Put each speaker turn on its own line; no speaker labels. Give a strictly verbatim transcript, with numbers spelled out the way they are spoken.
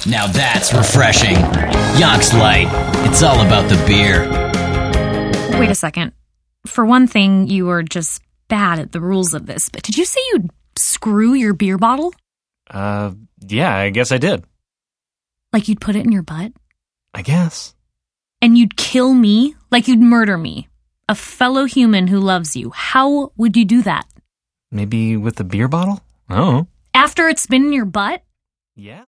Now that's refreshing. Yonk's Light. It's all about the beer.
Wait a second. For one thing, you were just bad at the rules of this, but did you say you'd screw your beer bottle?
Uh, yeah, I guess I did.
Like you'd put it in your butt?
I guess.
And you'd kill me? Like you'd murder me? A fellow human who loves you. How would you do that?
Maybe with the beer bottle? Oh.
After it's been in your butt?
Yeah.